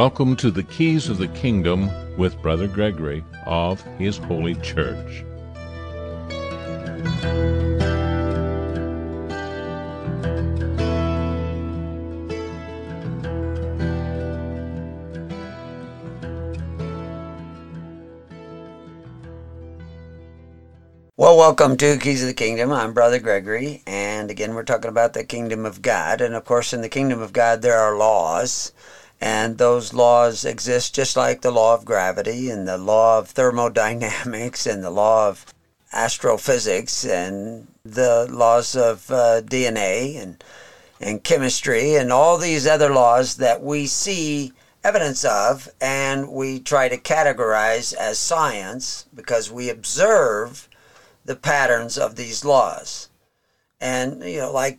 Welcome to the Keys of the Kingdom with Brother Gregory of His Holy Church. Well, welcome to Keys of the Kingdom. I'm Brother Gregory, and again we're talking about the Kingdom of God. And of course, in the Kingdom of God there are laws, and those laws exist just like the law of gravity and the law of thermodynamics and the law of astrophysics and the laws of DNA and chemistry and all these other laws that we see evidence of and we try to categorize as science because we observe the patterns of these laws. And, like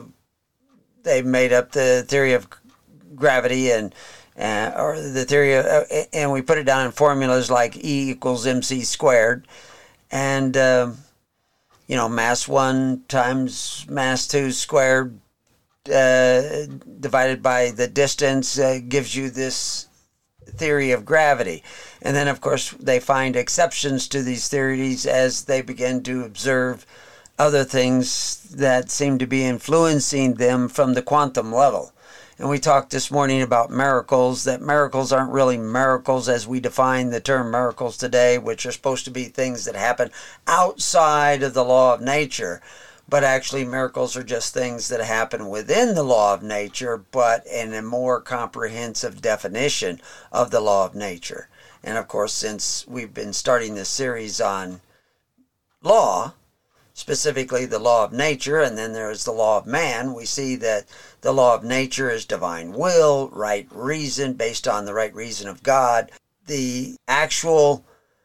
they made up the theory of gravity and or the theory of, and we put it down in formulas like E equals mc squared. And, mass 1 times mass 2 squared divided by the distance gives you this theory of gravity. And then, of course, they find exceptions to these theories as they begin to observe other things that seem to be influencing them from the quantum level. And we talked this morning about miracles, that miracles aren't really miracles as we define the term miracles today, which are supposed to be things that happen outside of the law of nature. But actually, miracles are just things that happen within the law of nature, but in a more comprehensive definition of the law of nature. And of course, since we've been starting this series on law, specifically the law of nature, and then there's the law of man, we see that the law of nature is divine will, right reason, based on the right reason of God, the actual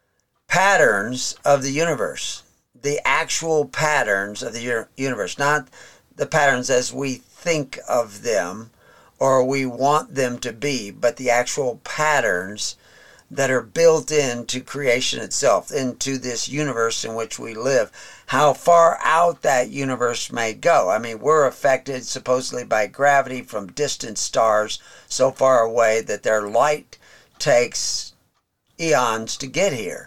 patterns of the universe. The actual patterns of the universe, not the patterns as we think of them or we want them to be, but the actual patterns that are built into creation itself, into this universe in which we live. How far out that universe may go. I mean, we're affected supposedly by gravity from distant stars so far away that their light takes eons to get here.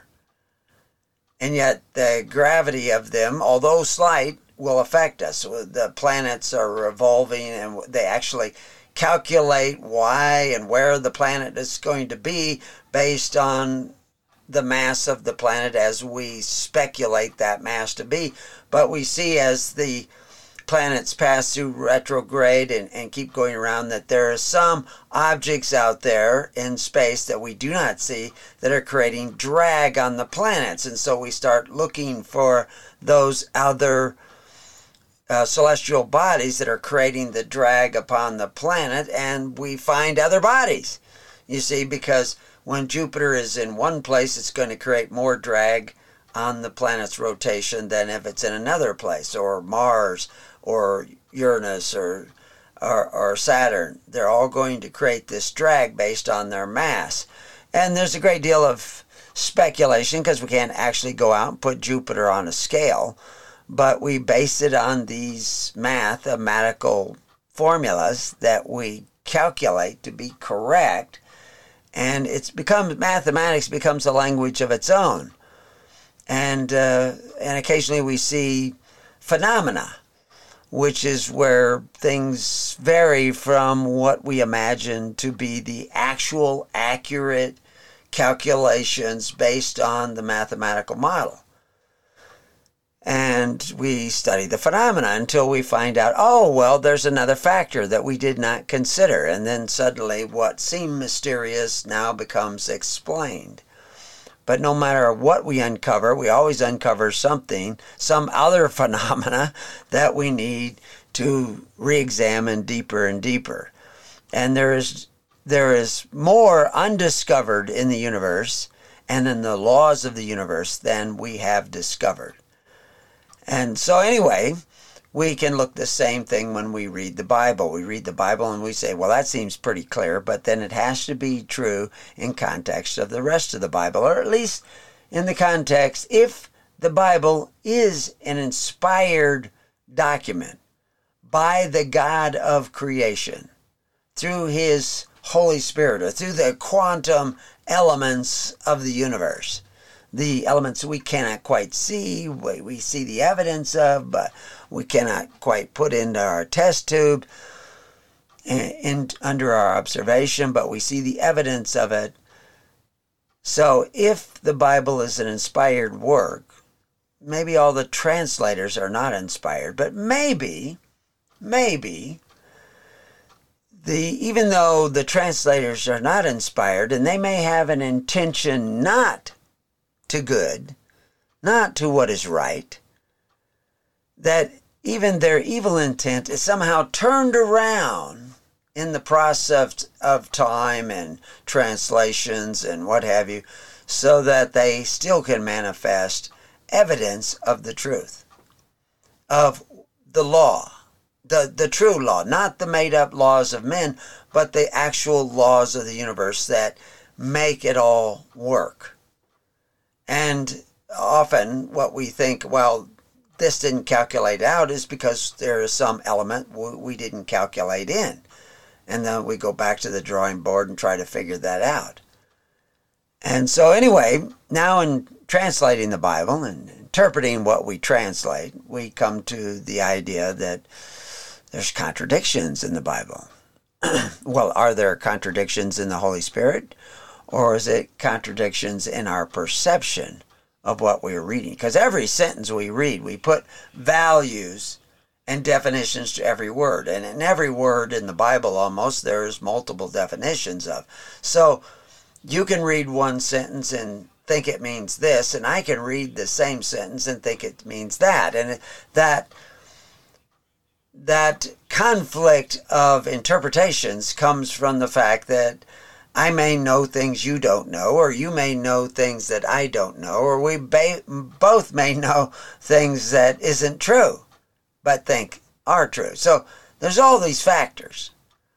And yet the gravity of them, although slight, will affect us. The planets are revolving and they actually calculate why and where the planet is going to be based on the mass of the planet as we speculate that mass to be. But we see as the planets pass through retrograde and keep going around that there are some objects out there in space that we do not see that are creating drag on the planets. And so we start looking for those other celestial bodies that are creating the drag upon the planet, and we find other bodies. You see, because when Jupiter is in one place, it's going to create more drag on the planet's rotation than if it's in another place, or Mars, or Uranus, or Saturn. They're all going to create this drag based on their mass. And there's a great deal of speculation because we can't actually go out and put Jupiter on a scale, but we base it on these mathematical formulas that we calculate to be correct, and mathematics becomes a language of its own. And occasionally we see phenomena, which is where things vary from what we imagine to be the actual accurate calculations based on the mathematical model. And we study the phenomena until we find out, there's another factor that we did not consider. And then suddenly what seemed mysterious now becomes explained. But no matter what we uncover, we always uncover something, some other phenomena that we need to re-examine deeper and deeper. And there is more undiscovered in the universe and in the laws of the universe than we have discovered. And so anyway, we can look the same thing when we read the Bible. We read the Bible and we say, well, that seems pretty clear, but then it has to be true in context of the rest of the Bible, or at least in the context if the Bible is an inspired document by the God of creation through his Holy Spirit, or through the quantum elements of the universe. The elements we cannot quite see, we see the evidence of, but we cannot quite put into our test tube under our observation, but we see the evidence of it. So if the Bible is an inspired work, maybe all the translators are not inspired, but maybe, even though the translators are not inspired, and they may have an intention not to good, not to what is right, that even their evil intent is somehow turned around in the process of time and translations and what have you, so that they still can manifest evidence of the truth, of the law, the true law, not the made-up laws of men, but the actual laws of the universe that make it all work. And often what we think, well, this didn't calculate out, is because there is some element we didn't calculate in. And then we go back to the drawing board and try to figure that out. And so anyway, now in translating the Bible and interpreting what we translate, we come to the idea that there's contradictions in the Bible. Well, are there contradictions in the Holy Spirit? Or is it contradictions in our perception of what we're reading? Because every sentence we read, we put values and definitions to every word. And in every word in the Bible almost, there's multiple definitions of. So you can read one sentence and think it means this, and I can read the same sentence and think it means that. And that conflict of interpretations comes from the fact that I may know things you don't know, or you may know things that I don't know, or we both may know things that isn't true, but think are true. So there's all these factors.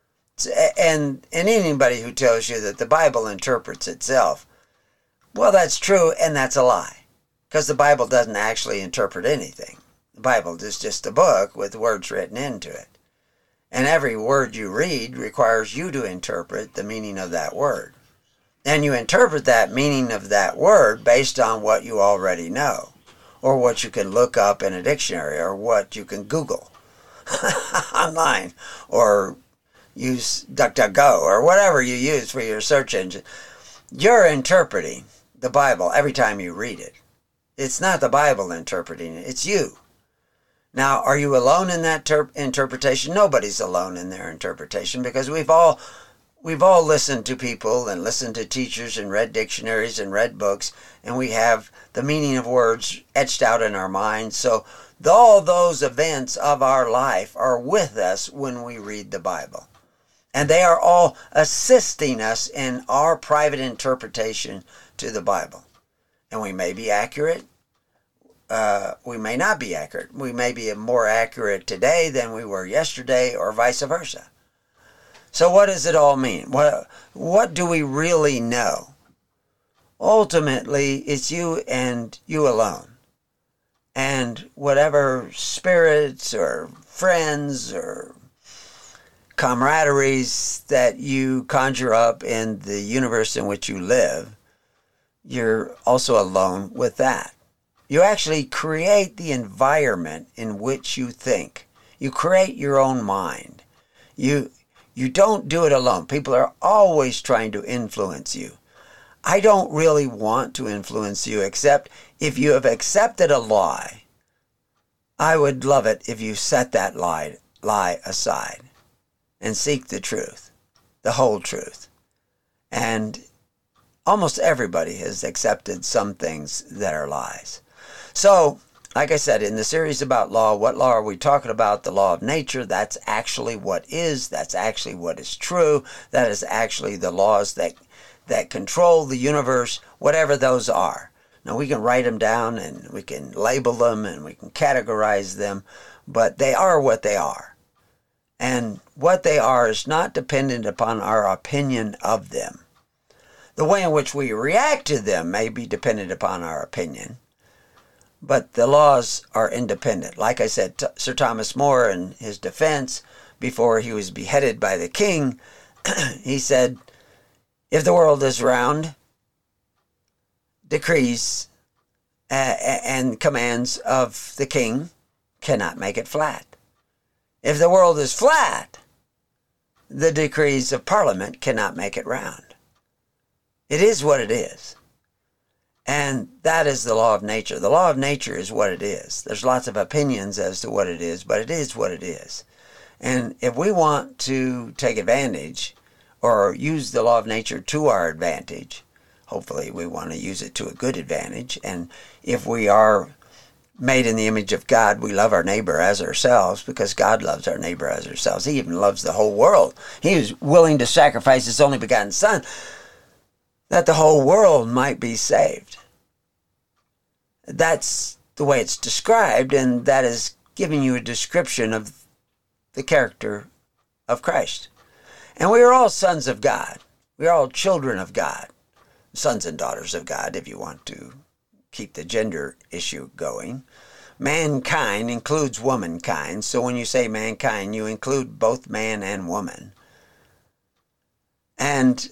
And anybody who tells you that the Bible interprets itself, well, that's true, and that's a lie. Because the Bible doesn't actually interpret anything. The Bible is just a book with words written into it. And every word you read requires you to interpret the meaning of that word. And you interpret that meaning of that word based on what you already know, or what you can look up in a dictionary, or what you can Google online, or use DuckDuckGo, or whatever you use for your search engine. You're interpreting the Bible every time you read it. It's not the Bible interpreting it, it's you. Now, are you alone in that interpretation? Nobody's alone in their interpretation, because we've all listened to people and listened to teachers and read dictionaries and read books, and we have the meaning of words etched out in our minds. So all those events of our life are with us when we read the Bible. And they are all assisting us in our private interpretation to the Bible. And we may be accurate. We may not be accurate. We may be more accurate today than we were yesterday, or vice versa. So what does it all mean? What do we really know? Ultimately, it's you and you alone. And whatever spirits or friends or camaraderies that you conjure up in the universe in which you live, you're also alone with that. You actually create the environment in which you think. You create your own mind. You don't do it alone. People are always trying to influence you. I don't really want to influence you, except if you have accepted a lie. I would love it if you set that lie aside and seek the truth, the whole truth. And almost everybody has accepted some things that are lies. So, like I said, in the series about law, what law are we talking about? The law of nature. That's actually what is. That's actually what is true. That is actually the laws that control the universe, whatever those are. Now, we can write them down and we can label them and we can categorize them, but they are what they are. And what they are is not dependent upon our opinion of them. The way in which we react to them may be dependent upon our opinion. But the laws are independent. Like I said, Sir Thomas More, in his defense, before he was beheaded by the king, he said, if the world is round, decrees and commands of the king cannot make it flat. If the world is flat, the decrees of Parliament cannot make it round. It is what it is. And that is the law of nature. The law of nature is what it is. There's lots of opinions as to what it is, but it is what it is. And if we want to take advantage or use the law of nature to our advantage, hopefully we want to use it to a good advantage. And if we are made in the image of God, we love our neighbor as ourselves, because God loves our neighbor as ourselves. He even loves the whole world. He was willing to sacrifice his only begotten Son that the whole world might be saved. That's the way it's described, and that is giving you a description of the character of Christ. And we are all sons of God. We are all children of God. Sons and daughters of God, if you want to keep the gender issue going. Mankind includes womankind, so when you say mankind, you include both man and woman. And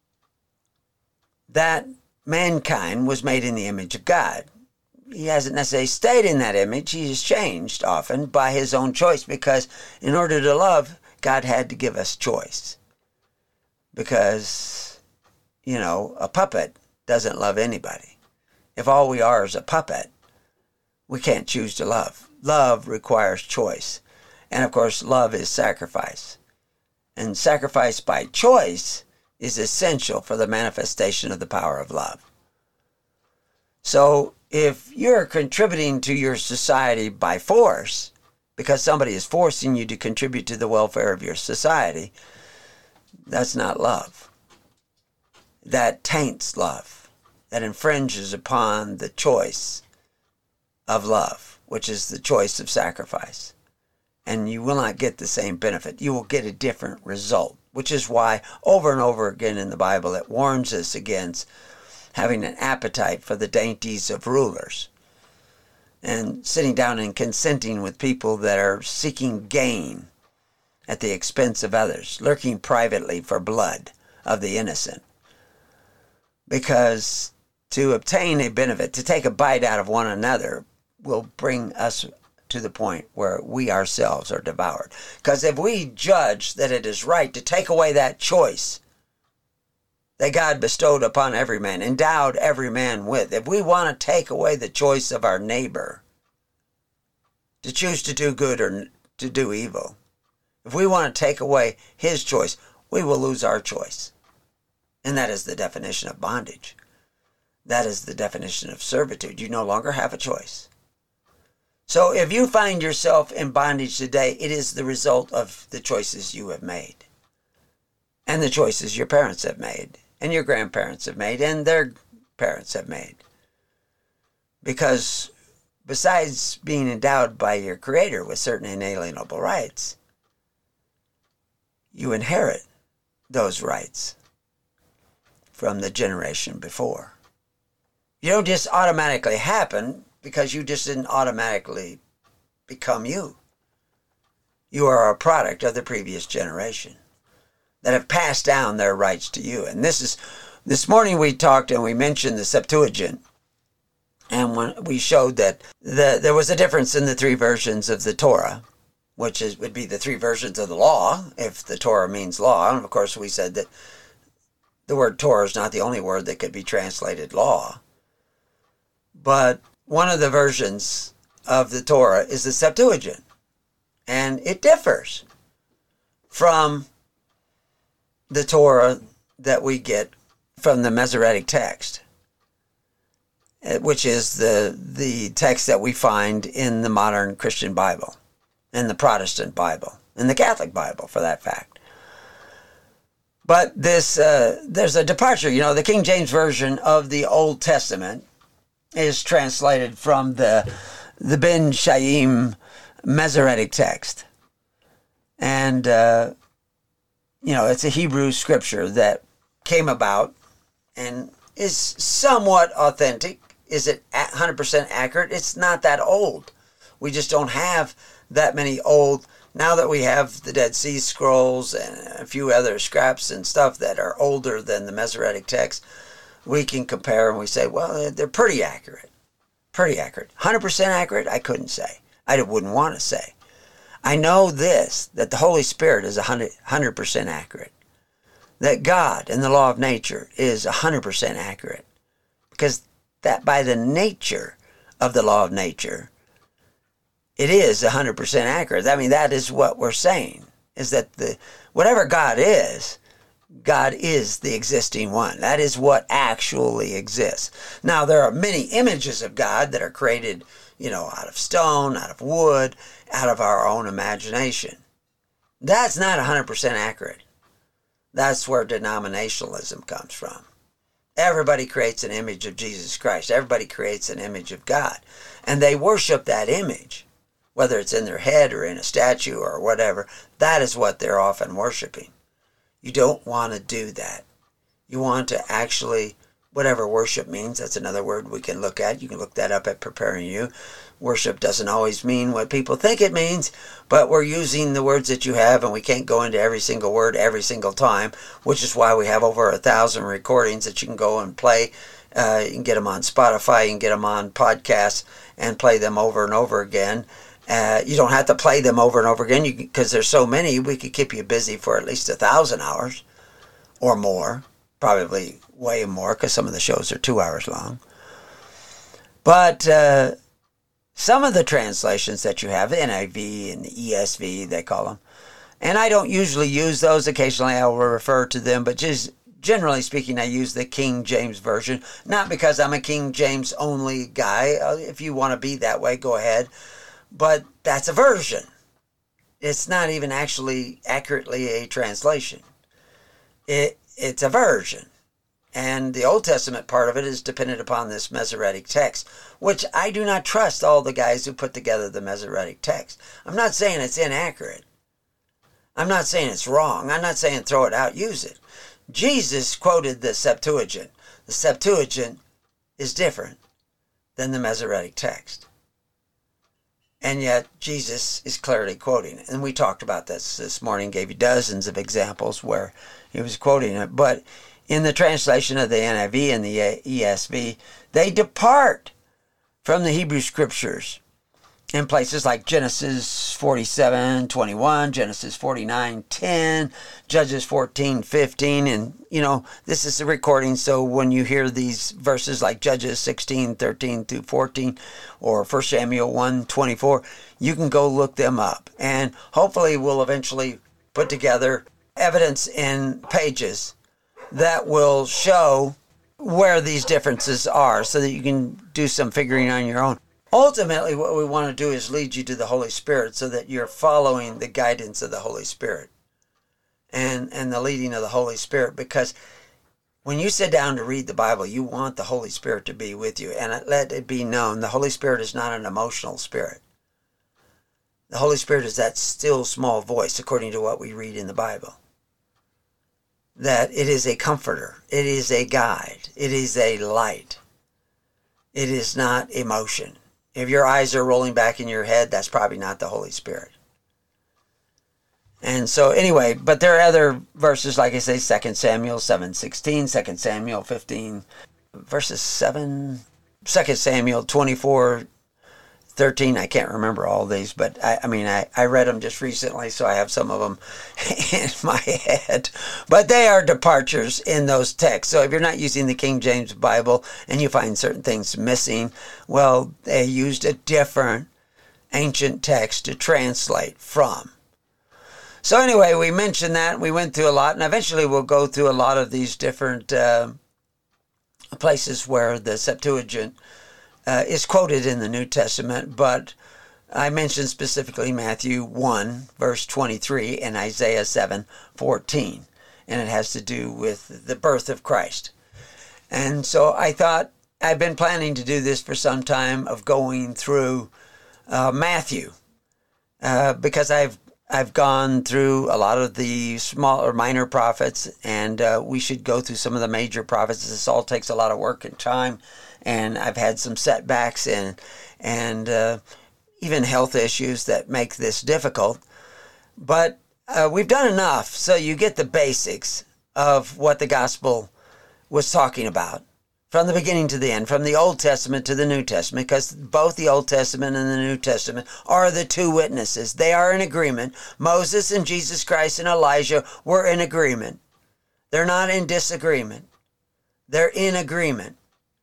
that mankind was made in the image of God. He hasn't necessarily stayed in that image. He is changed often by his own choice, because in order to love, God had to give us choice. Because, a puppet doesn't love anybody. If all we are is a puppet, we can't choose to love. Love requires choice. And of course, love is sacrifice. And sacrifice by choice is essential for the manifestation of the power of love. So if you're contributing to your society by force, because somebody is forcing you to contribute to the welfare of your society, that's not love. That taints love. That infringes upon the choice of love, which is the choice of sacrifice. And you will not get the same benefit. You will get a different result, which is why over and over again in the Bible it warns us against having an appetite for the dainties of rulers and sitting down and consenting with people that are seeking gain at the expense of others, lurking privately for blood of the innocent. Because to obtain a benefit, to take a bite out of one another, will bring us to the point where we ourselves are devoured. Because if we judge that it is right to take away that choice that God bestowed upon every man, endowed every man with, if we want to take away the choice of our neighbor to choose to do good or to do evil, if we want to take away his choice, we will lose our choice. And that is the definition of bondage. That is the definition of servitude. You no longer have a choice. So if you find yourself in bondage today, it is the result of the choices you have made, and the choices your parents have made, and your grandparents have made, and their parents have made. Because besides being endowed by your Creator with certain inalienable rights, you inherit those rights from the generation before. You don't just automatically happen because you just didn't automatically become you. You are a product of the previous generation that have passed down their rights to you. And this morning we talked and we mentioned the Septuagint. And when we showed that there was a difference in the three versions of the Torah, which would be the three versions of the law, if the Torah means law. And of course we said that the word Torah is not the only word that could be translated law. But one of the versions of the Torah is the Septuagint. And it differs from the Torah that we get from the Masoretic text, which is the text that we find in the modern Christian Bible, in the Protestant Bible, in the Catholic Bible, for that fact. But there's a departure. The King James Version of the Old Testament is translated from the Ben Shaim Masoretic text. And, it's a Hebrew scripture that came about and is somewhat authentic. Is it 100% accurate? It's not that old. We just don't have that many Old Now that we have the Dead Sea Scrolls and a few other scraps and stuff that are older than the Masoretic text, we can compare and we say, well, they're pretty accurate. Pretty accurate. 100% accurate? I couldn't say. I wouldn't want to say. I know this, that the Holy Spirit is 100% accurate. That God and the law of nature is 100% accurate. Because that by the nature of the law of nature, it is 100% accurate. I mean, that is what we're saying, is that whatever God is the existing one. That is what actually exists. Now, there are many images of God that are created, out of stone, out of wood, out of our own imagination. That's not 100% accurate. That's where denominationalism comes from. Everybody creates an image of Jesus Christ. Everybody creates an image of God. And they worship that image, whether it's in their head or in a statue or whatever. That is what they're often worshiping. You don't want to do that. You want to actually, whatever worship means, that's another word we can look at. You can look that up at Preparing You. Worship doesn't always mean what people think it means, but we're using the words that you have, and we can't go into every single word every single time, which is why we have over 1,000 recordings that you can go and play. You can get them on Spotify, you can get them on podcasts, and play them over and over again. You don't have to play them over and over again because there's so many. We could keep you busy for at least 1,000 hours or more, probably way more because some of the shows are 2 hours long. But some of the translations that you have, the NIV and the ESV, they call them, and I don't usually use those. Occasionally I will refer to them, but just generally speaking, I use the King James Version, not because I'm a King James only guy. If you want to be that way, go ahead. But that's a version. It's not even actually accurately a translation. It's a version. And the Old Testament part of it is dependent upon this Masoretic text, which I do not trust all the guys who put together the Masoretic text. I'm not saying it's inaccurate. I'm not saying it's wrong. I'm not saying throw it out, use it. Jesus quoted the Septuagint. The Septuagint is different than the Masoretic text. And yet, Jesus is clearly quoting it. And we talked about this morning, gave you dozens of examples where he was quoting it. But in the translation of the NIV and the ESV, they depart from the Hebrew Scriptures in places like Genesis 47:21, Genesis 49:10, Judges 14:15, and this is a recording, so when you hear these verses like Judges 16:13 through 14 or 1 Samuel 1:24, you can go look them up, and hopefully we'll eventually put together evidence in pages that will show where these differences are so that you can do some figuring on your own. Ultimately, what we want to do is lead you to the Holy Spirit so that you're following the guidance of the Holy Spirit and the leading of the Holy Spirit. Because when you sit down to read the Bible, you want the Holy Spirit to be with you. And let it be known, the Holy Spirit is not an emotional spirit. The Holy Spirit is that still small voice, according to what we read in the Bible. That it is a comforter. It is a guide. It is a light. It is not emotion. If your eyes are rolling back in your head, that's probably not the Holy Spirit. And so anyway, but there are other verses, like I say, 2 Samuel 7:16, 2 Samuel 15, verses 7, 2 Samuel 24:13. I can't remember all these, but I read them just recently, so I have some of them in my head. But they are departures in those texts. So if you're not using the King James Bible and you find certain things missing, well, they used a different ancient text to translate from. So anyway, we mentioned that. We went through a lot, and eventually we'll go through a lot of these different places where the Septuagint is quoted in the New Testament, but I mentioned specifically Matthew 1, verse 23, and Isaiah 7:14, and it has to do with the birth of Christ. And so I thought, I've been planning to do this for some time, of going through Matthew, because I've gone through a lot of the small or minor prophets, and we should go through some of the major prophets. This all takes a lot of work and time, and I've had some setbacks and even health issues that make this difficult. But we've done enough so you get the basics of what the gospel was talking about from the beginning to the end, from the Old Testament to the New Testament, because both the Old Testament and the New Testament are the two witnesses. They are in agreement. Moses and Jesus Christ and Elijah were in agreement. They're not in disagreement. They're in agreement.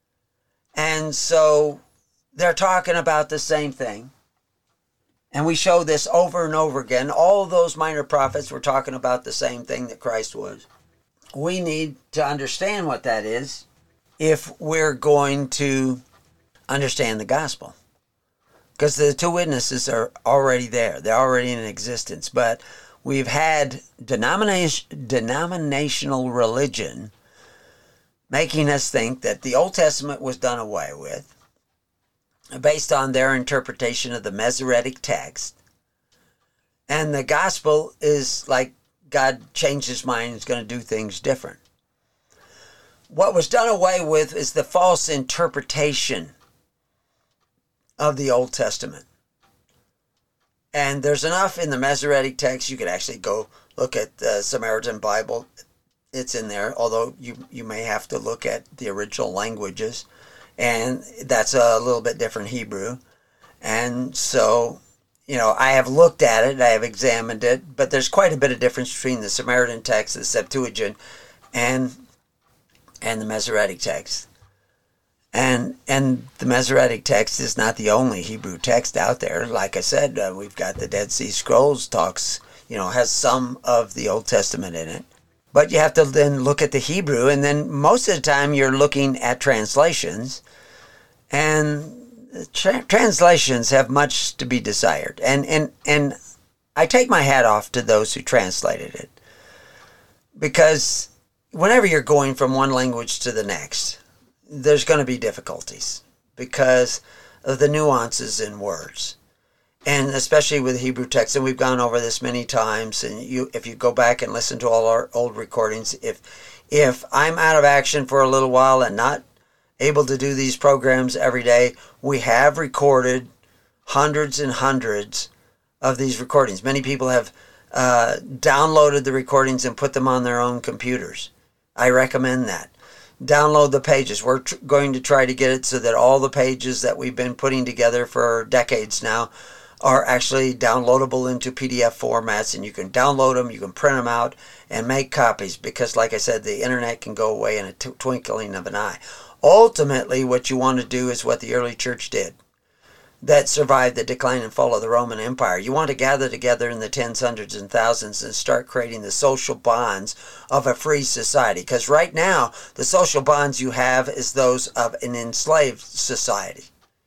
And so they're talking about the same thing. And we show this over and over again. All those minor prophets were talking about the same thing that Christ was. We need to understand what that is if we're going to understand the gospel. Because the two witnesses are already there. They're already in existence. But we've had denominational religion making us think that the Old Testament was done away with, based on their interpretation of the Masoretic text. And the gospel is like God changed his mind and is going to do things different. What was done away with is the false interpretation of the Old Testament. And there's enough in the Masoretic text. You could actually go look at the Samaritan Bible. It's in there, although you may have to look at the original languages. And that's a little bit different Hebrew. And so, I have looked at it, I have examined it, but there's quite a bit of difference between the Samaritan text, the Septuagint, and the Masoretic text. And the Masoretic text is not the only Hebrew text out there. Like I said, we've got the Dead Sea Scrolls has some of the Old Testament in it. But you have to then look at the Hebrew, and then most of the time you're looking at translations, and translations have much to be desired. And I take my hat off to those who translated it, because whenever you're going from one language to the next, there's going to be difficulties because of the nuances in words. And especially with Hebrew text, and we've gone over this many times, and if you go back and listen to all our old recordings, if I'm out of action for a little while and not able to do these programs every day, we have recorded hundreds and hundreds of these recordings. Many people have downloaded the recordings and put them on their own computers. I recommend that. Download the pages. We're going to try to get it so that all the pages that we've been putting together for decades now are actually downloadable into PDF formats, and you can download them, you can print them out, and make copies, because like I said, the internet can go away in a twinkling of an eye. Ultimately, what you want to do is what the early church did that survived the decline and fall of the Roman Empire. You want to gather together in the tens, hundreds, and thousands and start creating the social bonds of a free society, because right now the social bonds you have is those of an enslaved society.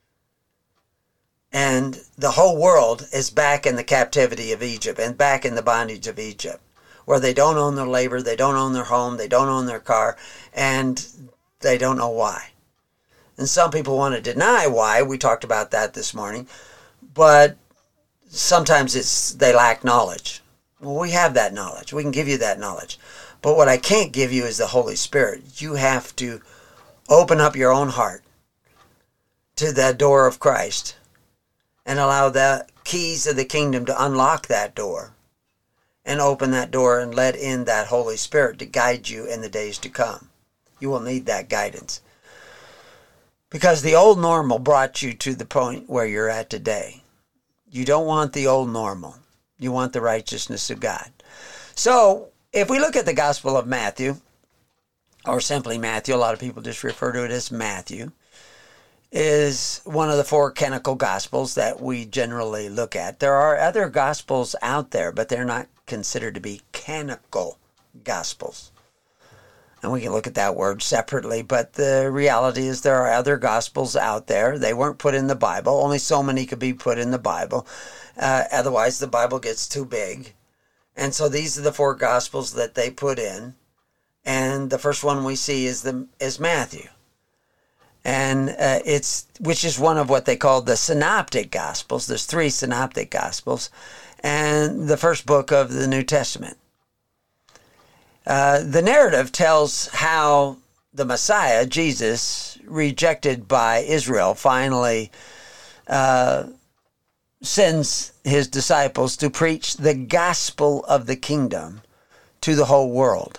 And the whole world is back in the captivity of Egypt and back in the bondage of Egypt, where they don't own their labor, they don't own their home, they don't own their car, and they don't know why. And some people want to deny why. We talked about that this morning. But sometimes they lack knowledge. Well, we have that knowledge. We can give you that knowledge. But what I can't give you is the Holy Spirit. You have to open up your own heart to the door of Christ and allow the keys of the kingdom to unlock that door and open that door and let in that Holy Spirit to guide you in the days to come. You will need that guidance, because the old normal brought you to the point where you're at today. You don't want the old normal. You want the righteousness of God. So if we look at the Gospel of Matthew, or simply Matthew, a lot of people just refer to it as Matthew, is one of the four canonical Gospels that we generally look at. There are other Gospels out there, but they're not considered to be canonical Gospels. And we can look at that word separately, but the reality is there are other Gospels out there. They weren't put in the Bible. Only so many could be put in the Bible. Otherwise, the Bible gets too big. And so these are the four Gospels that they put in. And the first one we see is Matthew. And which is one of what they call the Synoptic Gospels. There's three Synoptic Gospels, and the first book of the New Testament. The narrative tells how the Messiah, Jesus, rejected by Israel, finally sends his disciples to preach the gospel of the kingdom to the whole world.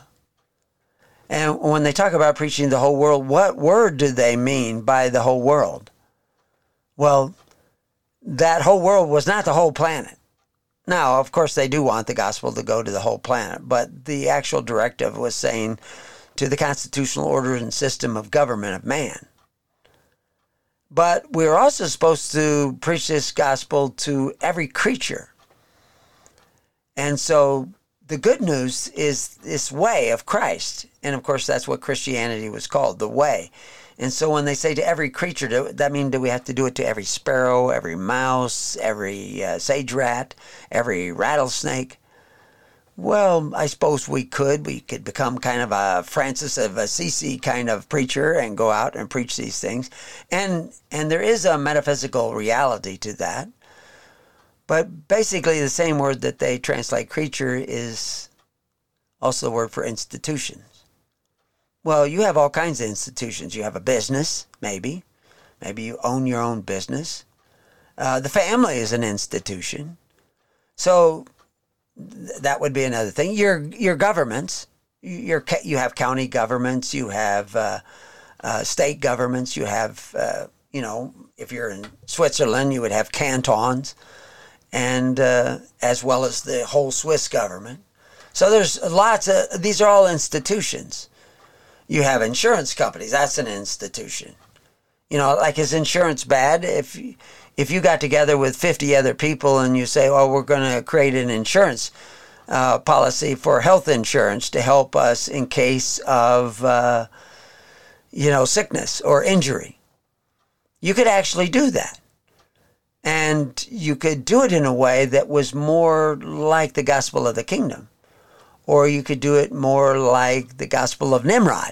And when they talk about preaching the whole world, what word do they mean by the whole world? Well, that whole world was not the whole planet. Now, of course, they do want the gospel to go to the whole planet, but the actual directive was saying to the constitutional order and system of government of man. But we're also supposed to preach this gospel to every creature. And so the good news is this way of Christ. And of course, that's what Christianity was called, the way. And so when they say to every creature, that means that we have to do it to every sparrow, every mouse, every sage rat, every rattlesnake. Well, I suppose we could. We could become kind of a Francis of Assisi kind of preacher and go out and preach these things. And there is a metaphysical reality to that. But basically the same word that they translate creature is also the word for institutions. Well, you have all kinds of institutions. You have a business, maybe. Maybe you own your own business. The family is an institution. So that would be another thing. Your governments, you have county governments, you have state governments, you have, if you're in Switzerland, you would have cantons, and as well as the whole Swiss government. So there's lots of, these are all institutions. You have insurance companies, that's an institution. Like, is insurance bad? If you got together with 50 other people and you say, we're going to create an insurance policy for health insurance to help us in case of, sickness or injury. You could actually do that. And you could do it in a way that was more like the gospel of the kingdom. Or you could do it more like the gospel of Nimrod,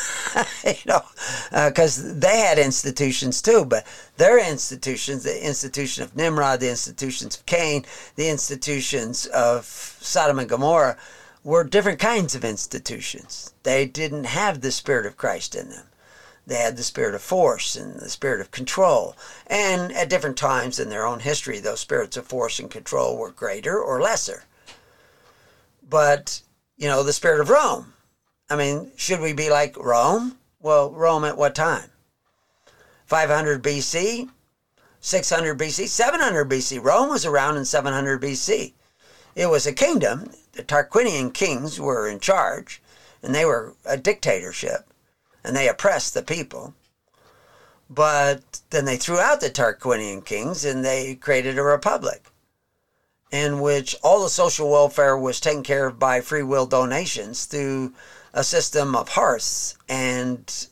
because they had institutions too, but their institutions, the institution of Nimrod, the institutions of Cain, the institutions of Sodom and Gomorrah, were different kinds of institutions. They didn't have the Spirit of Christ in them. They had the spirit of force and the spirit of control. And at different times in their own history, those spirits of force and control were greater or lesser. But, the spirit of Rome. I mean, should we be like Rome? Well, Rome at what time? 500 BC, 600 BC, 700 BC. Rome was around in 700 BC. It was a kingdom. The Tarquinian kings were in charge, and they were a dictatorship, and they oppressed the people. But then they threw out the Tarquinian kings, and they created a republic, in which all the social welfare was taken care of by free will donations through a system of hearths and,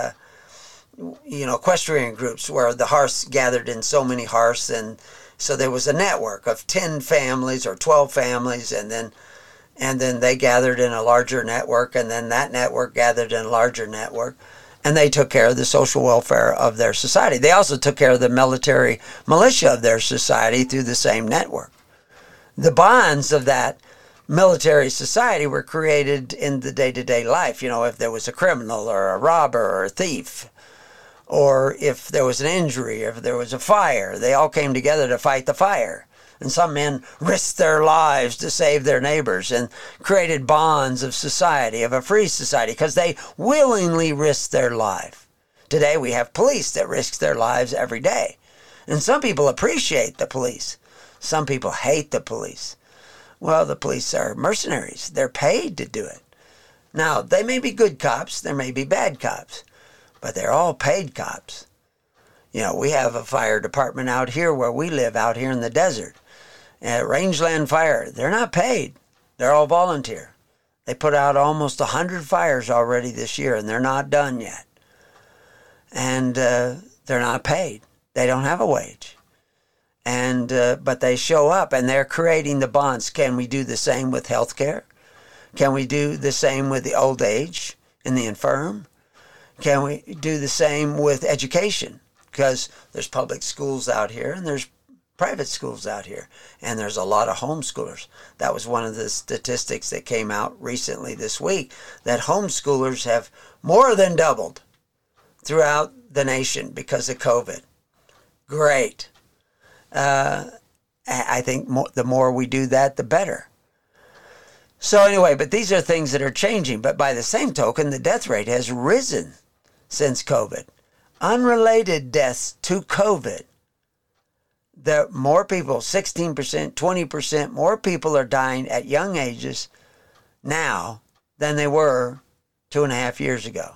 equestrian groups where the hearths gathered in so many hearths. And so there was a network of 10 families or 12 families, and then they gathered in a larger network, and then that network gathered in a larger network. And they took care of the social welfare of their society. They also took care of the military militia of their society through the same network. The bonds of that military society were created in the day-to-day life. If there was a criminal or a robber or a thief, or if there was an injury, or if there was a fire, they all came together to fight the fire. And some men risked their lives to save their neighbors and created bonds of society, of a free society, because they willingly risked their life. Today we have police that risk their lives every day. And some people appreciate the police. Some people hate the police. Well, the police are mercenaries. They're paid to do it. Now, they may be good cops. There may be bad cops. But they're all paid cops. We have a fire department out here where we live, out here in the desert. Rangeland Fire, they're not paid. They're all volunteer. They put out almost 100 fires already this year, and they're not done yet. And they're not paid. They don't have a wage. And but they show up, and they're creating the bonds. Can we do the same with healthcare? Can we do the same with the old age and the infirm? Can we do the same with education? Because there's public schools out here, and there's private schools out here, and there's a lot of homeschoolers. That was one of the statistics that came out recently this week, that homeschoolers have more than doubled throughout the nation because of COVID. Great. I think the more we do that, the better. So anyway, but these are things that are changing. But by the same token, the death rate has risen since COVID. Unrelated deaths to COVID. The more people, 16%, 20% more people are dying at young ages now than they were 2.5 years ago.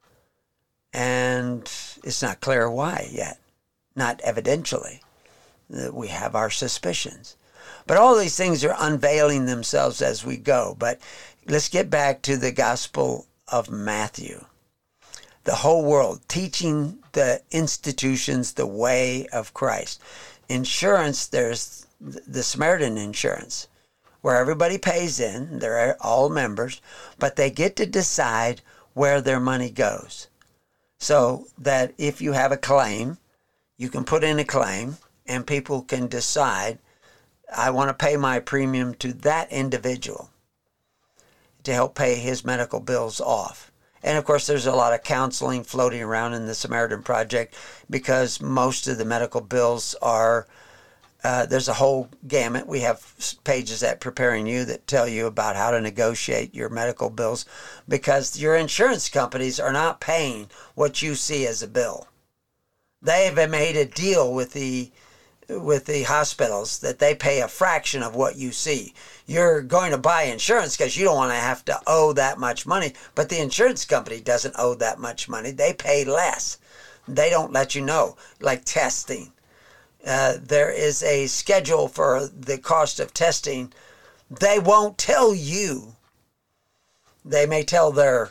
And it's not clear why yet. Not evidentially. We have our suspicions. But all these things are unveiling themselves as we go. But let's get back to the Gospel of Matthew. The whole world teaching the institutions the way of Christ. Insurance, there's the Samaritan insurance, where everybody pays in, they're all members, but they get to decide where their money goes. So that if you have a claim, you can put in a claim, and people can decide, I want to pay my premium to that individual to help pay his medical bills off. And of course, there's a lot of counseling floating around in the Samaritan Project because most of the medical bills are, there's a whole gamut. We have pages at Preparing You that tell you about how to negotiate your medical bills because your insurance companies are not paying what you see as a bill. They've made a deal with the hospitals that they pay a fraction of what you see. You're going to buy insurance because you don't want to have to owe that much money, but the insurance company doesn't owe that much money. They pay less. They don't let you know, like testing. There is a schedule for the cost of testing. They won't tell you. They may tell their,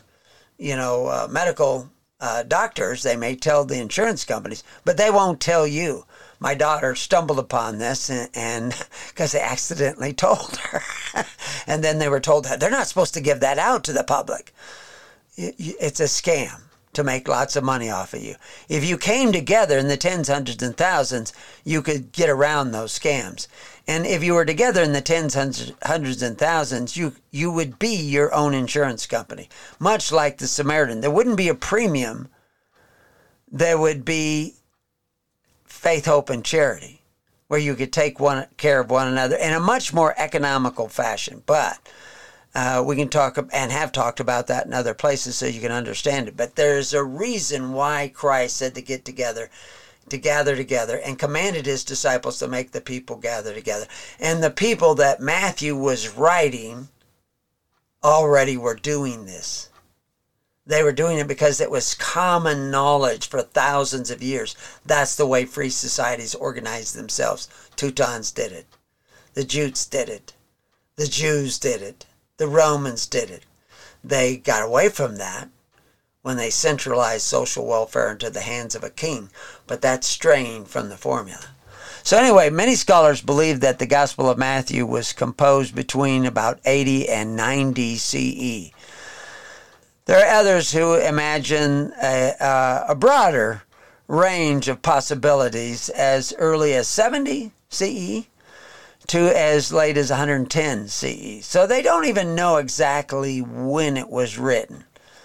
medical doctors, they may tell the insurance companies, but they won't tell you. My daughter stumbled upon this and because they accidentally told her. And then they were told that they're not supposed to give that out to the public. It's a scam to make lots of money off of you. If you came together in the tens, hundreds, and thousands, you could get around those scams. And if you were together in the tens, hundreds, and thousands, you would be your own insurance company. Much like the Samaritan. There wouldn't be a premium. There would be faith, hope, and charity, where you could take care of one another in a much more economical fashion. But we can talk and have talked about that in other places so you can understand it. But there's a reason why Christ said to get together, to gather together, and commanded his disciples to make the people gather together. And the people that Matthew was writing already were doing this. They were doing it because it was common knowledge for thousands of years. That's the way free societies organized themselves. Teutons did it. The Jutes did it. The Jews did it. The Romans did it. They got away from that when they centralized social welfare into the hands of a king. But that's straying from the formula. So anyway, many scholars believe that the Gospel of Matthew was composed between about 80 and 90 CE. There are others who imagine a broader range of possibilities as early as 70 CE to as late as 110 CE. So they don't even know exactly when it was written.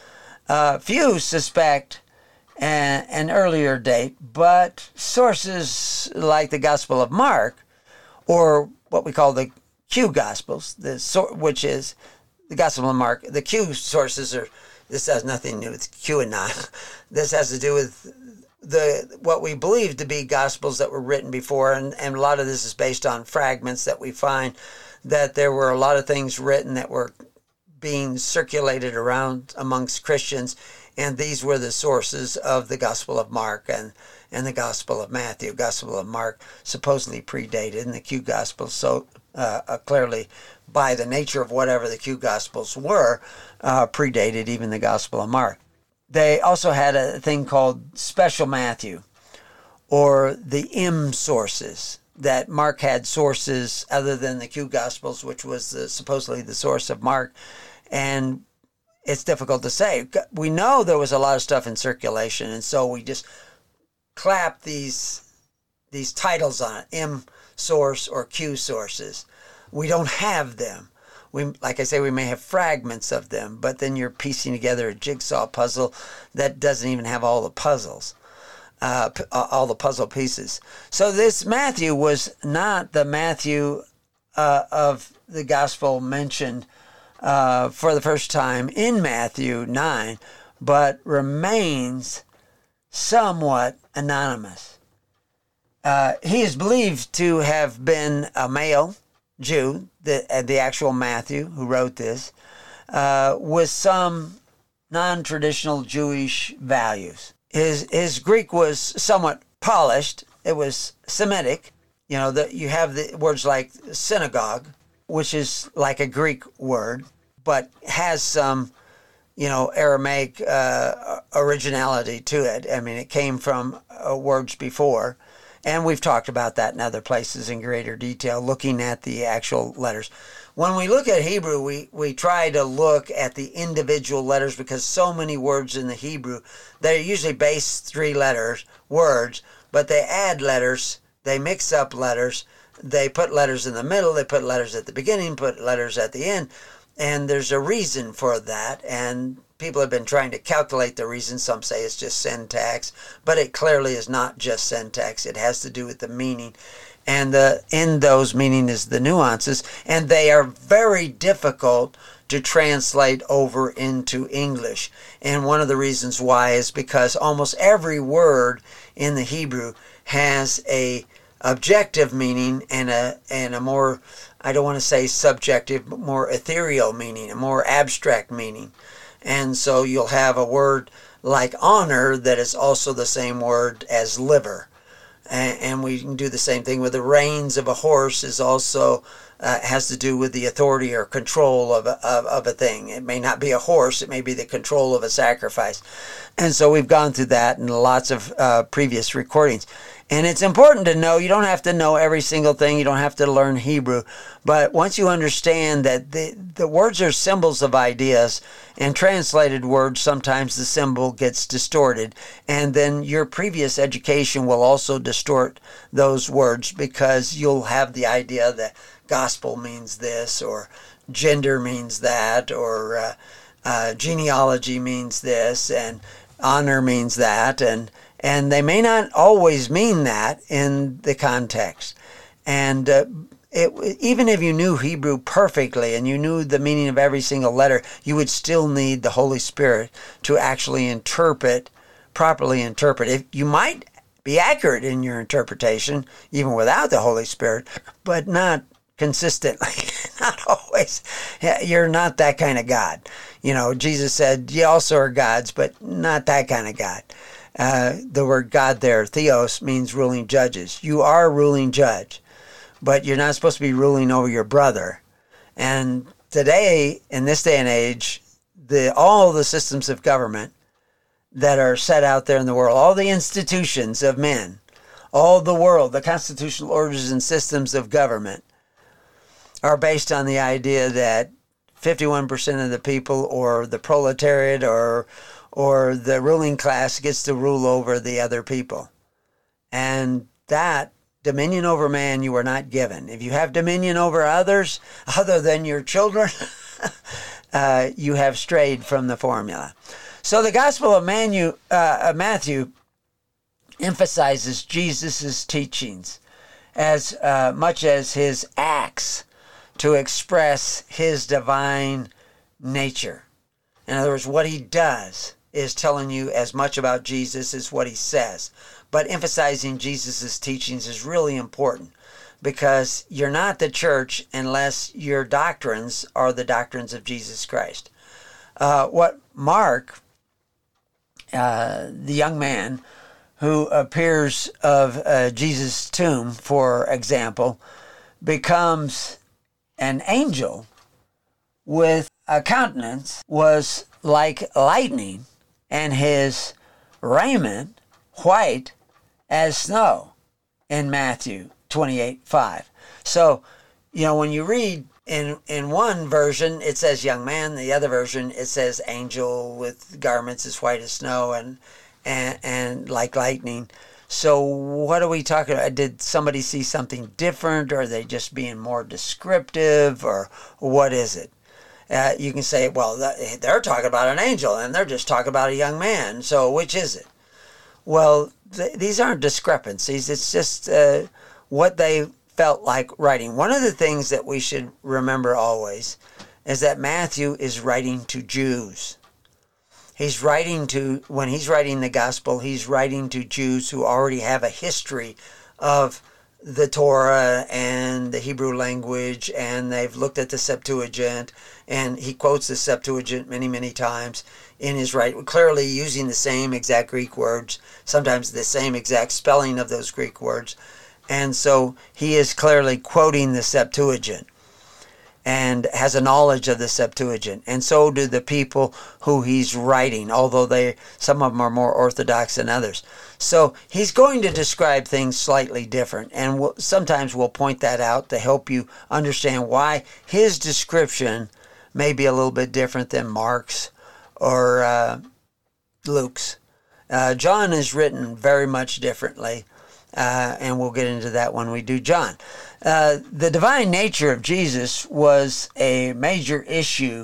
Few suspect an earlier date, but sources like the Gospel of Mark, or what we call the Q Gospels, which is the Gospel of Mark, the Q sources are, this has nothing to do with QAnon. This has to do with what we believe to be Gospels that were written before, and a lot of this is based on fragments that we find that there were a lot of things written that were being circulated around amongst Christians, and these were the sources of the Gospel of Mark and the Gospel of Matthew. Gospel of Mark supposedly predated, and the Q Gospels so clearly, by the nature of whatever the Q Gospels were, predated even the Gospel of Mark. They also had a thing called Special Matthew, or the M sources, that Mark had sources other than the Q Gospels, which was supposedly the source of Mark, and it's difficult to say. We know there was a lot of stuff in circulation, and so we just clap these titles on it, M source or Q sources. We don't have them. Like I say, we may have fragments of them, but then you're piecing together a jigsaw puzzle that doesn't even have all the puzzles. all the puzzle pieces. So this Matthew was not the Matthew of the gospel mentioned for the first time in Matthew 9, but remains somewhat anonymous. He is believed to have been a male Jew, the actual Matthew who wrote this, with some non-traditional Jewish values. His Greek was somewhat polished. It was Semitic. You know, you have the words like synagogue, which is like a Greek word, but has some, Aramaic originality to it. I mean, it came from words before, and we've talked about that in other places in greater detail, looking at the actual letters. When we look at Hebrew, we try to look at the individual letters because so many words in the Hebrew, they're usually base 3 words, but they add letters, they mix up letters, they put letters in the middle, they put letters at the beginning, put letters at the end, and there's a reason for that, and people have been trying to calculate the reason. Some say it's just syntax, but it clearly is not just syntax. It has to do with the meaning, and in those meaning is the nuances, and they are very difficult to translate over into English. And one of the reasons why is because almost every word in the Hebrew has a objective meaning and a more, I don't want to say subjective, but more ethereal meaning, a more abstract meaning. And so you'll have a word like honor that is also the same word as liver. And we can do the same thing with the reins of a horse is also has to do with the authority or control of a thing. It may not be a horse, it may be the control of a sacrifice. And so we've gone through that in lots of previous recordings. And it's important to know, you don't have to know every single thing, you don't have to learn Hebrew, but once you understand that the words are symbols of ideas, and translated words, sometimes the symbol gets distorted, and then your previous education will also distort those words because you'll have the idea that gospel means this, or gender means that, or genealogy means this, and honor means that, and they may not always mean that in the context. And even if you knew Hebrew perfectly and you knew the meaning of every single letter, you would still need the Holy Spirit to actually properly interpret. You might be accurate in your interpretation, even without the Holy Spirit, but not consistently, not always. You're not that kind of God. Jesus said, you also are gods, but not that kind of God. The word God there, theos, means ruling judges. You are a ruling judge, but you're not supposed to be ruling over your brother. And today, in this day and age, all the systems of government that are set out there in the world, all the institutions of men, all the world, the constitutional orders and systems of government are based on the idea that 51% of the people, or the proletariat, or the ruling class gets to rule over the other people. And that dominion over man you are not given. If you have dominion over others other than your children, you have strayed from the formula. So the Gospel of Matthew emphasizes Jesus' teachings as much as his acts to express his divine nature. In other words, what he does is telling you as much about Jesus as what he says. But emphasizing Jesus' teachings is really important because you're not the church unless your doctrines are the doctrines of Jesus Christ. What Mark, the young man who appears of Jesus' tomb, for example, becomes an angel with a countenance was like lightning, and his raiment white as snow in Matthew 28:5. So, when you read in one version, it says young man. The other version, it says angel with garments as white as snow and like lightning. So what are we talking about? Did somebody see something different, or are they just being more descriptive, or what is it? You can say, well, they're talking about an angel, and they're just talking about a young man. So which is it? Well, these aren't discrepancies. It's just what they felt like writing. One of the things that we should remember always is that Matthew is writing to Jews. When he's writing the gospel, he's writing to Jews who already have a history of the Torah and the Hebrew language, and they've looked at the Septuagint, and he quotes the Septuagint many, many times in his writing, clearly using the same exact Greek words, sometimes the same exact spelling of those Greek words. And so he is clearly quoting the Septuagint and has a knowledge of the Septuagint. And so do the people who he's writing, although some of them are more orthodox than others. So he's going to describe things slightly different, and sometimes we'll point that out to help you understand why his description may be a little bit different than Mark's or Luke's. John is written very much differently, and we'll get into that when we do John. The divine nature of Jesus was a major issue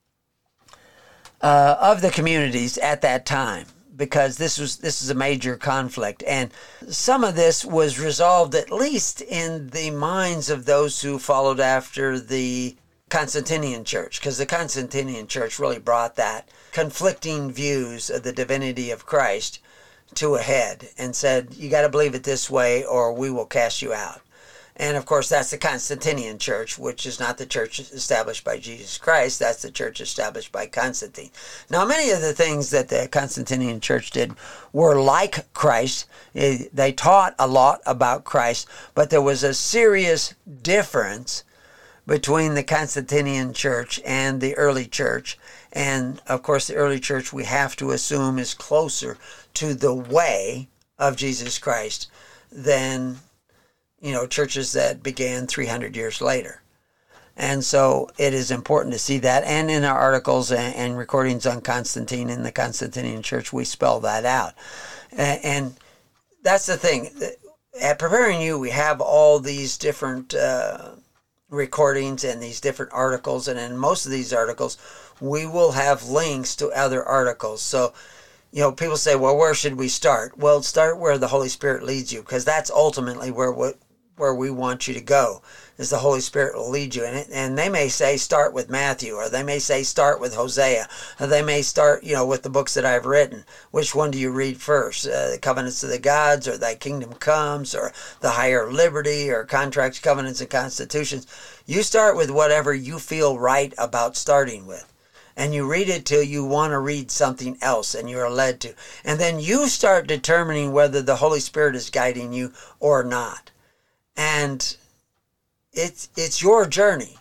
of the communities at that time, because this is a major conflict, and some of this was resolved at least in the minds of those who followed after the Constantinian Church, because the Constantinian Church really brought that conflicting views of the divinity of Christ to a head and said, you got to believe it this way or we will cast you out. And of course, that's the Constantinian Church, which is not the church established by Jesus Christ. That's the church established by Constantine. Now, many of the things that the Constantinian Church did were like Christ. They taught a lot about Christ, but there was a serious difference between the Constantinian Church and the early church. And of course, the early church, we have to assume, is closer to the way of Jesus Christ than churches that began 300 years later. And so it is important to see that. And in our articles and recordings on Constantine and the Constantinian Church, we spell that out. And that's the thing. At Preparing You, we have all these different recordings and these different articles. And in most of these articles, we will have links to other articles. So people say, well, where should we start? Well, start where the Holy Spirit leads you, because that's ultimately where we want you to go, is the Holy Spirit will lead you. And they may say, start with Matthew, or they may say, start with Hosea, or they may start, with the books that I've written. Which one do you read first? The Covenants of the Gods, or Thy Kingdom Comes, or The Higher Liberty, or Contracts, Covenants, and Constitutions? You start with whatever you feel right about starting with. And you read it till you want to read something else and you're led to. And then you start determining whether the Holy Spirit is guiding you or not. And it's your journey.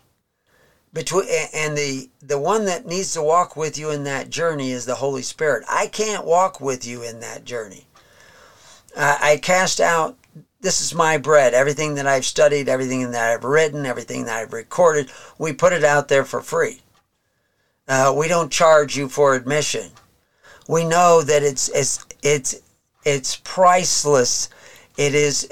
And the one that needs to walk with you in that journey is the Holy Spirit. I can't walk with you in that journey. I cast out, this is my bread. Everything that I've studied, everything that I've written, everything that I've recorded, we put it out there for free. We don't charge you for admission. We know that it's priceless. It is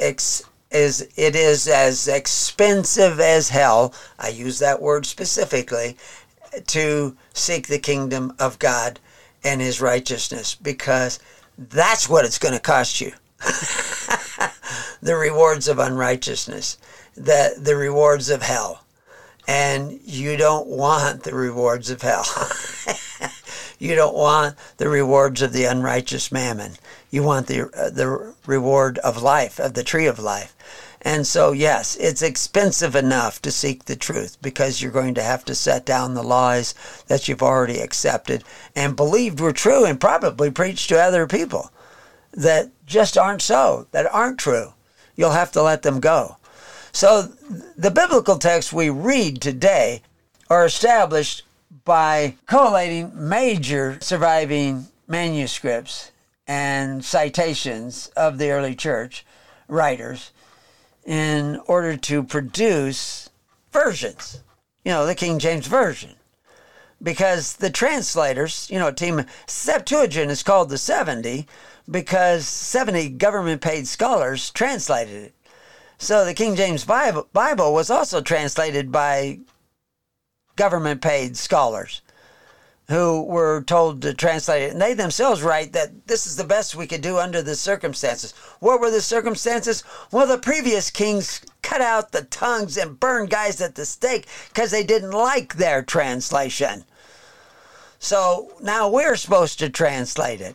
as expensive as hell. I use that word specifically to seek the kingdom of God and His righteousness, because that's what it's going to cost you. The rewards of unrighteousness, the rewards of hell. And you don't want the rewards of hell. You don't want the rewards of the unrighteous mammon. You want the reward of life, of the tree of life. And so, yes, it's expensive enough to seek the truth, because you're going to have to set down the lies that you've already accepted and believed were true, and probably preached to other people that just aren't so, that aren't true. You'll have to let them go. So the biblical texts we read today are established by collating major surviving manuscripts and citations of the early church writers in order to produce versions, the King James Version. Because the translators, Septuagint is called the 70 because 70 government-paid scholars translated it. So the King James Bible was also translated by government-paid scholars. who were told to translate it. And they themselves write that this is the best we could do under the circumstances. What were the circumstances? Well, the previous kings cut out the tongues and burned guys at the stake because they didn't like their translation. So now we're supposed to translate it.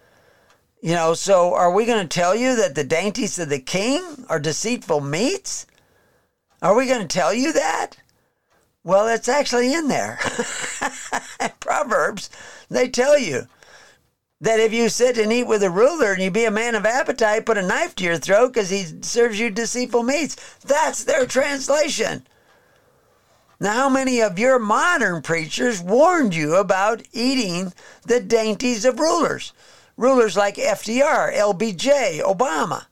So are we going to tell you that the dainties of the king are deceitful meats? Are we going to tell you that? Well, it's actually in there. Proverbs, they tell you that if you sit and eat with a ruler and you be a man of appetite, put a knife to your throat because he serves you deceitful meats. That's their translation. Now, how many of your modern preachers warned you about eating the dainties of rulers? Rulers like FDR, LBJ, Obama,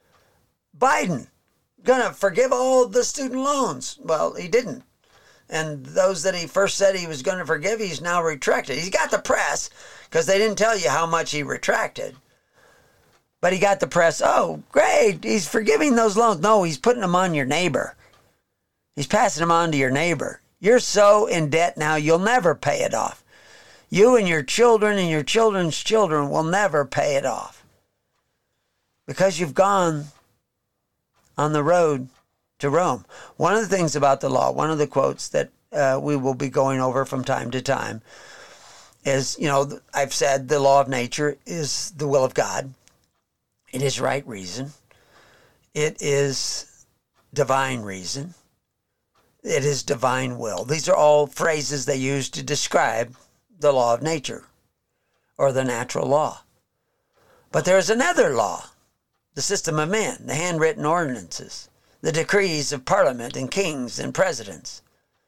Biden, gonna forgive all the student loans. Well, he didn't. And those that he first said he was going to forgive, he's now retracted. He's got the press because they didn't tell you how much he retracted. But he got the press, oh, great, he's forgiving those loans. No, he's putting them on your neighbor. He's passing them on to your neighbor. You're so in debt now, you'll never pay it off. You and your children and your children's children will never pay it off. Because you've gone on the road to Rome. One of the things about the law, one of the quotes that we will be going over from time to time is, I've said the law of nature is the will of God. It is right reason. It is divine reason. It is divine will. These are all phrases they use to describe the law of nature or the natural law. But there's another law, the system of men, the handwritten ordinances, the decrees of parliament and kings and presidents.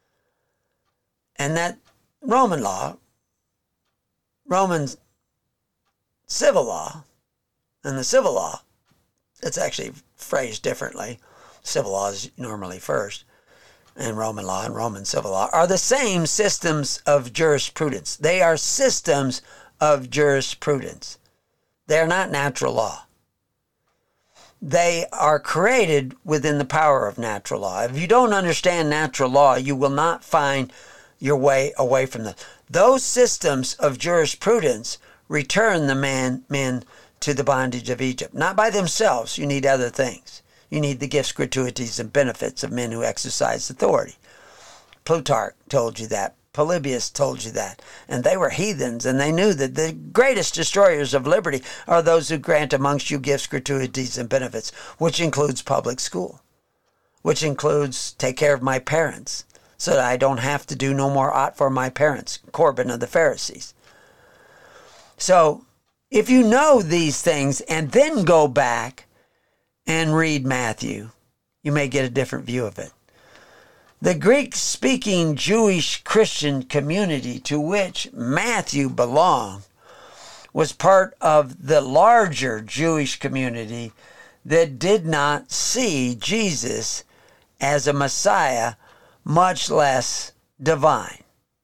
And that Roman law, Roman civil law, and the civil law, it's actually phrased differently. Civil law is normally first, and Roman law and Roman civil law are the same systems of jurisprudence. They are systems of jurisprudence. They are not natural law. They are created within the power of natural law. If you don't understand natural law, you will not find your way away from them. Those systems of jurisprudence return the men to the bondage of Egypt. Not by themselves. You need other things. You need the gifts, gratuities, and benefits of men who exercise authority. Plutarch told you that. Polybius told you that. And they were heathens, and they knew that the greatest destroyers of liberty are those who grant amongst you gifts, gratuities, and benefits, which includes public school, which includes take care of my parents, so that I don't have to do no more ought for my parents, Corbin of the Pharisees. So, if you know these things and then go back and read Matthew, you may get a different view of it. The Greek-speaking Jewish Christian community to which Matthew belonged was part of the larger Jewish community that did not see Jesus as a Messiah, much less divine.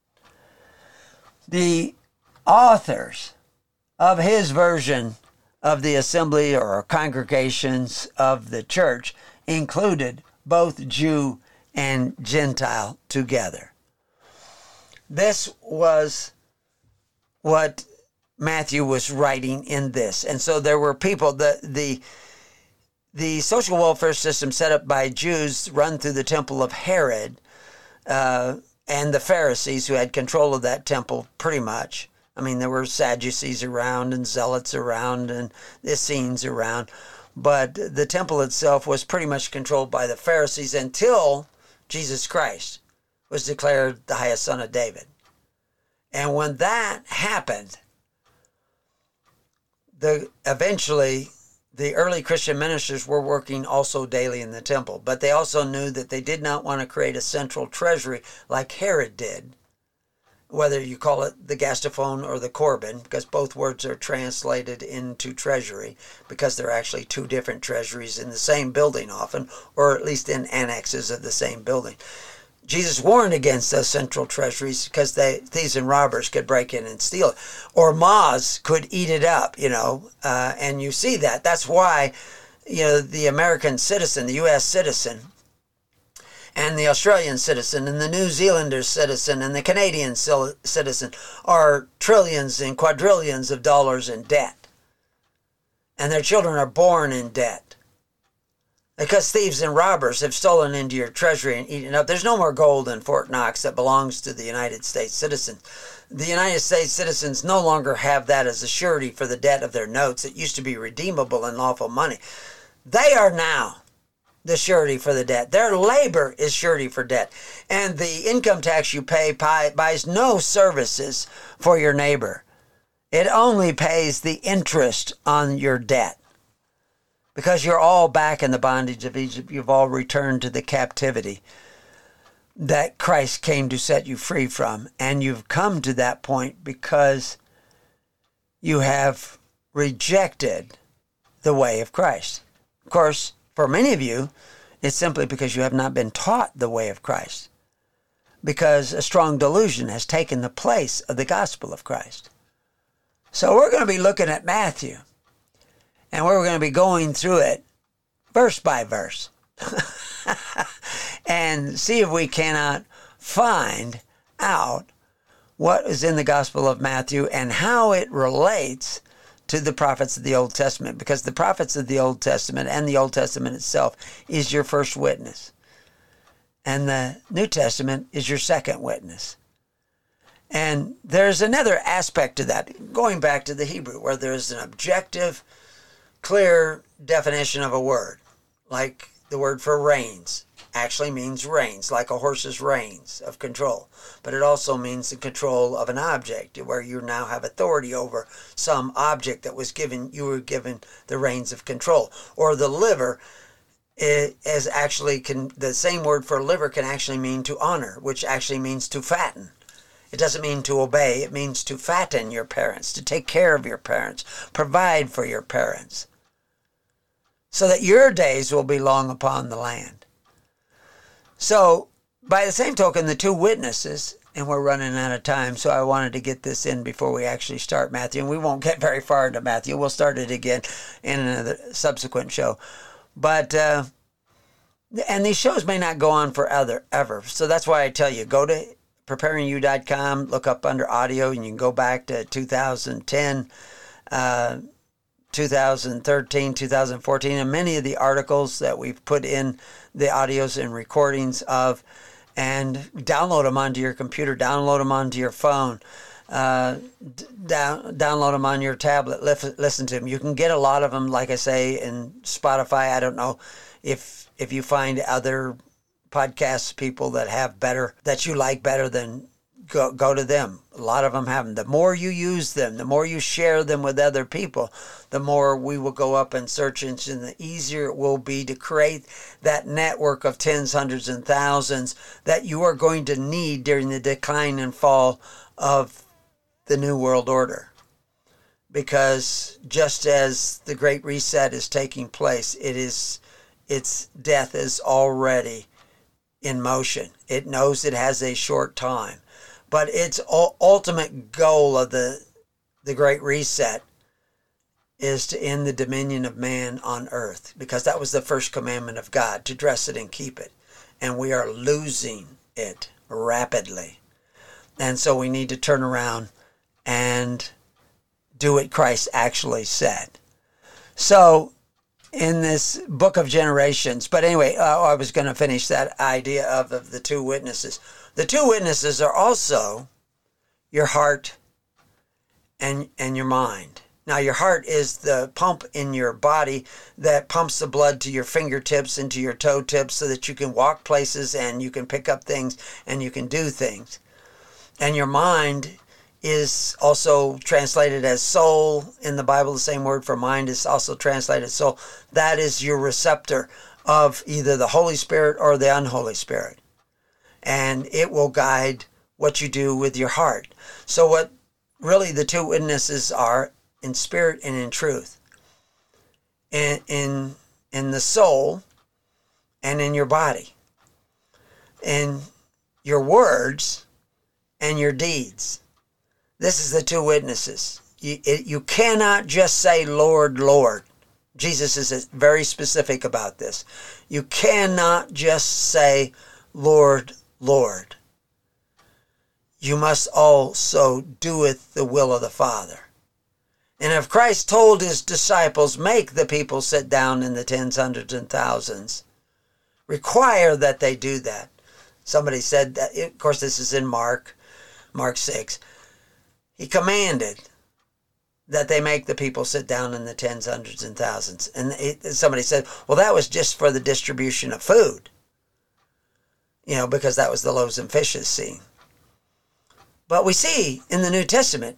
The authors of his version of the assembly or congregations of the church included both Jew and Gentile together. This was what Matthew was writing in this. And so there were people, the social welfare system set up by Jews run through the temple of Herod and the Pharisees who had control of that temple pretty much. I mean, there were Sadducees around and Zealots around and Essenes around. But the temple itself was pretty much controlled by the Pharisees until Jesus Christ was declared the highest son of David. And when that happened, eventually the early Christian ministers were working also daily in the temple. But they also knew that they did not want to create a central treasury like Herod did, whether you call it the Gastophone or the Corbin, because both words are translated into treasury, because they're actually two different treasuries in the same building often, or at least in annexes of the same building. Jesus warned against those central treasuries because thieves and robbers could break in and steal it, or moths could eat it up, and you see that. That's why, the American citizen, the U.S. citizen, and the Australian citizen and the New Zealander citizen and the Canadian citizen are trillions and quadrillions of dollars in debt. And their children are born in debt. Because thieves and robbers have stolen into your treasury and eaten up. There's no more gold in Fort Knox that belongs to the United States citizens. The United States citizens no longer have that as a surety for the debt of their notes. It used to be redeemable in lawful money. They are now the surety for the debt. Their labor is surety for debt. And the income tax you pay buys no services for your neighbor. It only pays the interest on your debt. Because you're all back in the bondage of Egypt. You've all returned to the captivity that Christ came to set you free from. And you've come to that point because you have rejected the way of Christ. Of course, for many of you, it's simply because you have not been taught the way of Christ. Because a strong delusion has taken the place of the gospel of Christ. So we're going to be looking at Matthew. And we're going to be going through it verse by verse. And see if we cannot find out what is in the Gospel of Matthew and how it relates to the prophets of the Old Testament. Because the prophets of the Old Testament and the Old Testament itself is your first witness. And the New Testament is your second witness. And there's another aspect to that, going back to the Hebrew, where there's an objective, clear definition of a word, like the word for reins actually means reins, like a horse's reins of control. But it also means the control of an object, where you now have authority over some object that was given, you were given the reins of control. Or the liver is actually, the same word for liver can actually mean to honor, which actually means to fatten. It doesn't mean to obey, it means to fatten your parents, to take care of your parents, provide for your parents, so that your days will be long upon the land. So, by the same token, the two witnesses, and we're running out of time, so I wanted to get this in before we actually start Matthew, and we won't get very far into Matthew. We'll start it again in another subsequent show. But, and these shows may not go on forever, so that's why I tell you, go to preparingyou.com, look up under audio, and you can go back to 2010, 2013, 2014, and many of the articles that we've put in the audios and recordings of, and download them onto your computer, download them onto your phone, download them on your tablet, listen to them. You can get a lot of them, like I say, in Spotify. I don't know if you find other podcast people that have better, that you like better, than go to them. A lot of them have them. The more you use them, the more you share them with other people, the more we will go up in search engine, the easier it will be to create that network of tens, hundreds, and thousands that you are going to need during the decline and fall of the New World Order. Because just as the Great Reset is taking place, its death is already in motion. It knows it has a short time. But its ultimate goal of the Great Reset is to end the dominion of man on earth, because that was the first commandment of God, to dress it and keep it. And we are losing it rapidly. And so we need to turn around and do what Christ actually said. So in this book of generations, but anyway, I was going to finish that idea of the two witnesses. The two witnesses are also your heart and your mind. Now, your heart is the pump in your body that pumps the blood to your fingertips and to your toe tips so that you can walk places and you can pick up things and you can do things. And your mind is also translated as soul in the Bible. The same word for mind is also translated soul. That is your receptor of either the Holy Spirit or the unholy Spirit. And it will guide what you do with your heart. So what really the two witnesses are, in spirit and in truth, in the soul and in your body, in your words and your deeds. This is the two witnesses. You cannot just say, Lord, Lord. Jesus is very specific about this. You cannot just say, Lord, Lord, you must also doeth the will of the Father. And if Christ told his disciples, make the people sit down in the tens, hundreds, and thousands, require that they do that. Somebody said that, of course this is in Mark 6. He commanded that they make the people sit down in the tens, hundreds, and thousands. And somebody said, well, that was just for the distribution of food. Because that was the loaves and fishes scene. But we see in the New Testament,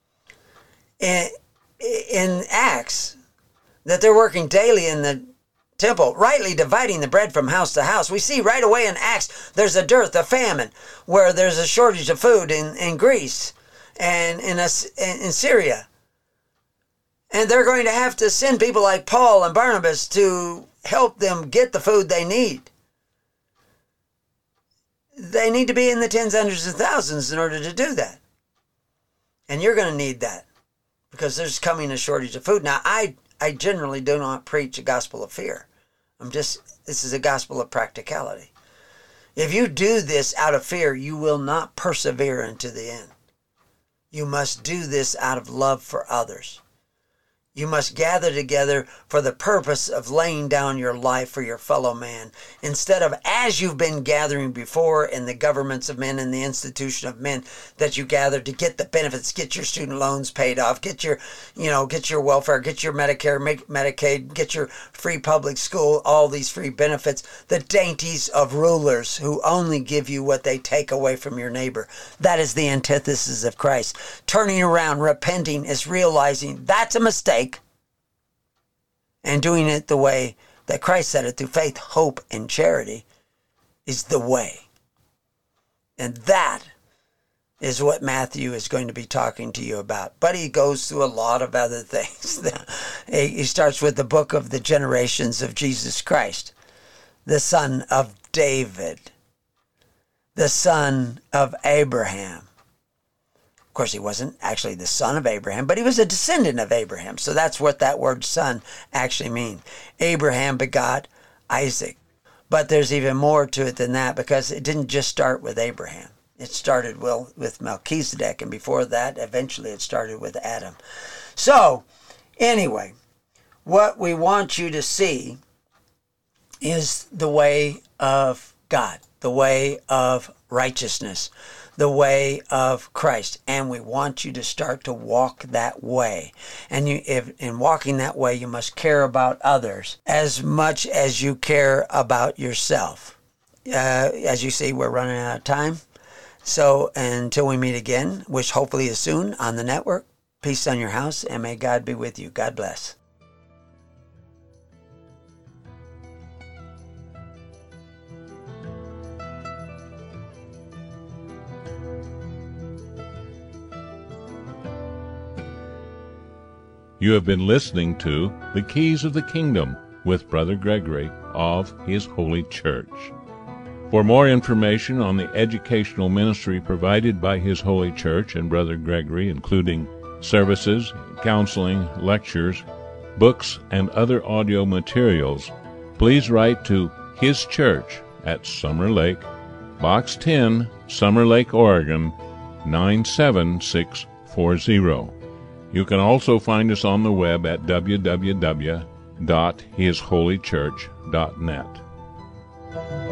in Acts, that they're working daily in the temple, rightly dividing the bread from house to house. We see right away in Acts, there's a dearth, a famine, where there's a shortage of food in Greece and in Syria. And they're going to have to send people like Paul and Barnabas to help them get the food they need. They need to be in the tens, hundreds, and thousands in order to do that. And you're going to need that because there's coming a shortage of food. Now, I generally do not preach a gospel of fear. This is a gospel of practicality. If you do this out of fear, you will not persevere into the end. You must do this out of love for others. You must gather together for the purpose of laying down your life for your fellow man, instead of as you've been gathering before in the governments of men and the institution of men, that you gather to get the benefits, get your student loans paid off, get your welfare, get your Medicare, Medicaid, get your free public school, all these free benefits, the dainties of rulers who only give you what they take away from your neighbor. That is the antithesis of Christ. Turning around, repenting is realizing that's a mistake, and doing it the way that Christ said it, through faith, hope, and charity, is the way. And that is what Matthew is going to be talking to you about. But he goes through a lot of other things. He starts with the book of the generations of Jesus Christ, the son of David, the son of Abraham. Of course, he wasn't actually the son of Abraham, but he was a descendant of Abraham. So that's what that word son actually means. Abraham begot Isaac. But there's even more to it than that, because it didn't just start with Abraham. It started with Melchizedek, and before that, eventually it started with Adam. So, anyway, what we want you to see is the way of God, the way of righteousness, the way of Christ, and we want you to start to walk that way. And in walking that way, you must care about others as much as you care about yourself. As you see, we're running out of time. So until we meet again, which hopefully is soon on the network, peace on your house, and may God be with you. God bless. You have been listening to The Keys of the Kingdom with Brother Gregory of His Holy Church. For more information on the educational ministry provided by His Holy Church and Brother Gregory, including services, counseling, lectures, books, and other audio materials, please write to His Church at Summer Lake, Box 10, Summer Lake, Oregon, 97640. You can also find us on the web at www.hisholychurch.net.